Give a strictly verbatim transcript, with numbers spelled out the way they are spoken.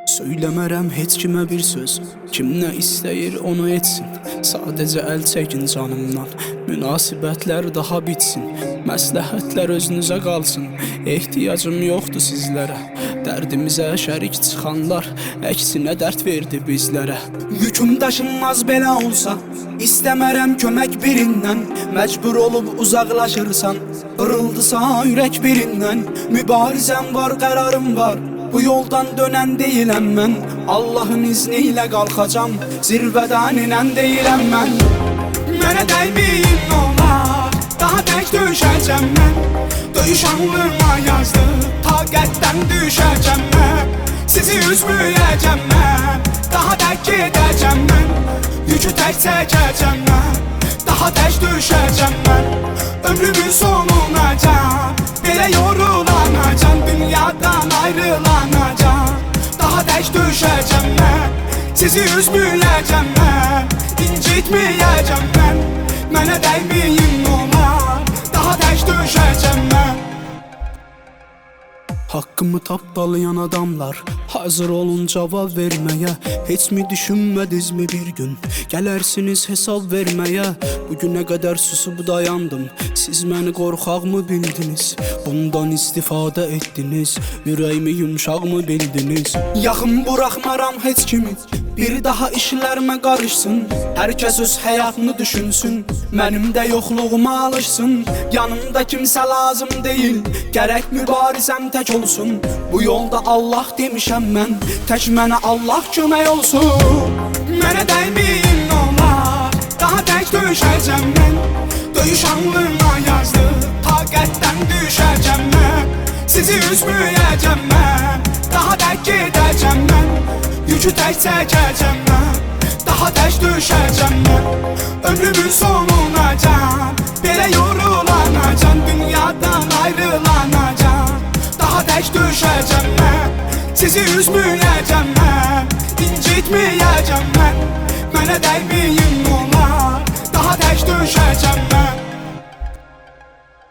Söyləmərəm heç kimə bir söz. Kim nə istəyir onu etsin. Sadəcə əl çəkin canımdan. Münasibətlər daha bitsin. Məsləhətlər özünüzə qalsın. Ehtiyacım yoxdur sizlərə. Dərdimizə şərik çıxanlar əksinə dərd verdi bizlərə. Yüküm daşınmaz belə olsa, İstəmərəm kömək birindən. Məcbur olub uzaqlaşırsan, qırıldısa ürək birindən. Mübarizəm var, qərarım var. Bu yoldan dönən deyiləm mən. Allahın izni ilə qalxacam, zirvədən inən deyiləm mən. Mənə dəyməyin olar, daha tək düşəcəm mən. Döyüş alnıma yazdı, taqətdən düşəcəm mən. Sizi üzməyəcəm mən, daha tək gedəcəm mən. Yükü tək çəkəcəm mən, daha tək düşəcəm mən. Ömrümün sonunacaq, belə yorulanacaq. Dünyadan ayrılanacaq, daha tək düşəcəm mən. Sizi üzməyəcəm mən, incitməyəcəm mən. Mənə dəyməyin olar, daha tək düşəcəm mən. Haqqımı tapdalayan adamlar, hazır olun cavab verməyə. Heç mi düşünmədinizmi bir gün gələrsiniz hesab verməyə? Bugünə qədər susub dayandım, siz məni qorxaqmı bildiniz? Bundan istifadə etdiniz, ürəyimi yumşaqmı bildiniz? Yaxın buraxmaram heç kimi, bir daha işlərimə qarışsın. Hər kəs öz həyatını düşünsün, mənim də yoxluğuma alışsın. Yanımda kimsə lazım deyil, gərək mübarizəm tək olsun. Bu yolda Allah demişəm mən, tək mənə Allah kömək olsun. Mənə dəyməyin olar, daha tək düşəcəm mən. Döyüş alnıma yazdı, taqətdən düşəcəm mən. Sizi üzməyəcəm mən, daha tək gedəcəm mən. Yükü tək çəkəcəm mən, daha tək düşəcəm mən. Ömrümün sonunacaq, belə yorulanacaq. Dünyadan ayrılanacaq, daha tək düşəcəm mən. Sizi üzməyəcəm mən, incitməyəcəm mən. Mənə dəyməyin olar, daha tək düşəcəm